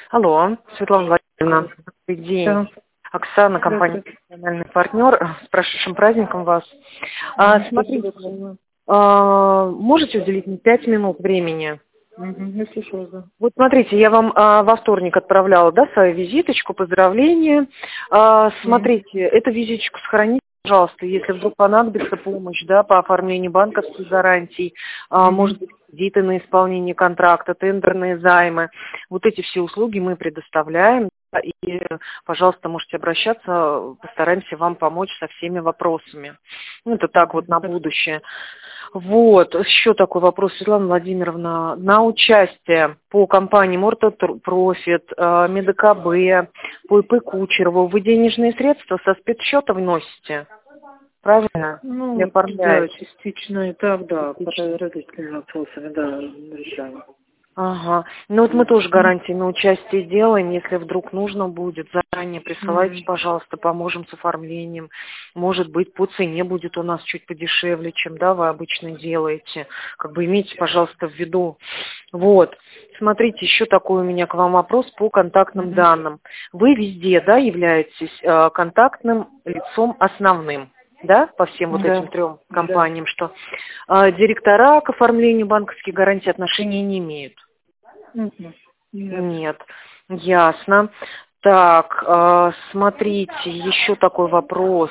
Алло, Светлана Владимировна, добрый день. Да, Оксана, компания здравствуйте. «Профессиональный партнер». С прошедшим праздником вас. Смотрите, Спасибо, взаимно. можете уделить мне 5 минут времени? Я слушаю, да. Вот смотрите, я вам во вторник отправляла, да, свою визиточку, поздравления. Мгм. Смотрите, эту визиточку сохраните, пожалуйста, если вдруг понадобится помощь, да, по оформлению банковских гарантий, может Мгм. быть, кредиты на исполнение контракта, тендерные займы. Вот эти все услуги мы предоставляем. Да, и, пожалуйста, можете обращаться, постараемся вам помочь со всеми вопросами. Ну, это так вот на Хорошо. будущее. Вот, еще такой вопрос, Светлана Владимировна. На участие по компании Mortal Profit, МедКБ, по ИП Кучерову вы денежные средства со спецсчета вносите? Правильно? И Да, оформляете? частично и так, да, по Частично. различными вопросами, да, решаем. Ага. Ну вот мы тоже гарантии на участие делаем. Если вдруг нужно будет, заранее присылайте, Мгм. пожалуйста, поможем с оформлением. Может быть, по цене будет у нас чуть подешевле, чем, да, вы обычно делаете. Как бы имейте, пожалуйста, в виду. Вот. Смотрите, еще такой у меня к вам вопрос по контактным Мгм. данным. Вы везде, да, являетесь контактным лицом основным? Да, по всем вот этим Да, трем да. компаниям, что директора к оформлению банковских гарантий отношения не имеют. Мгм. Нет. Нет, ясно. Так, смотрите, еще такой вопрос.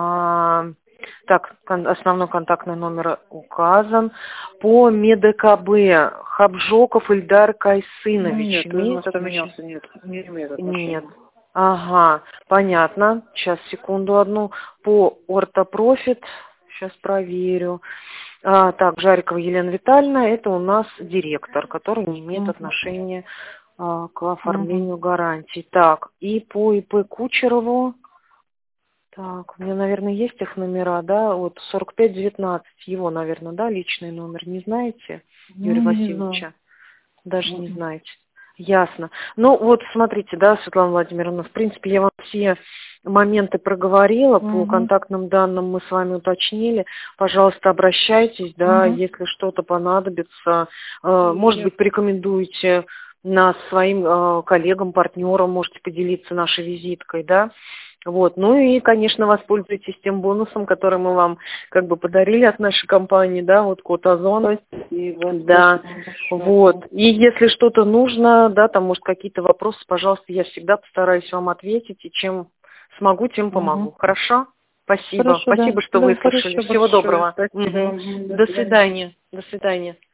Так, основной контактный номер указан. По МедКБ Хабжоков Ильдар Кайсынович Нет, у имеет нас отношение? поменялся, нет, не имеет Нет. отношения. Ага, понятно. Сейчас, секунду одну. По Ортопрофит, сейчас проверю. Так, Жарикова Елена Витальевна, это у нас директор, который не имеет Мгм. отношения к Мгм. оформлению гарантий. Так, и по ИП Кучерову, так, у меня, наверное, есть их номера, да, вот 4519, его, наверное, да, личный номер, не знаете, Юрия Не знаю. Васильевича? Даже не Мгм. знаете. Ясно. Ну, вот смотрите, да, Светлана Владимировна, в принципе, я вам все моменты проговорила, по Мгм. контактным данным мы с вами уточнили. Пожалуйста, обращайтесь, да, Мгм. если что-то понадобится. Может Я быть, порекомендуете нас своим коллегам, партнерам, можете поделиться нашей визиткой, да. Вот, ну и, конечно, воспользуйтесь тем бонусом, который мы вам как бы подарили от нашей компании, да, вот код Озон. спасибо, Да, спасибо вот. большое. И если что-то нужно, да, там, может, какие-то вопросы, пожалуйста, я всегда постараюсь вам ответить, и чем смогу, тем Мгм. помогу. Хорошо? Спасибо. Хорошо, да. Спасибо, что Да, выслушали. хорошо, Всего большое. доброго. Спасибо Мгм. вам. До До свидания. свидания. До свидания.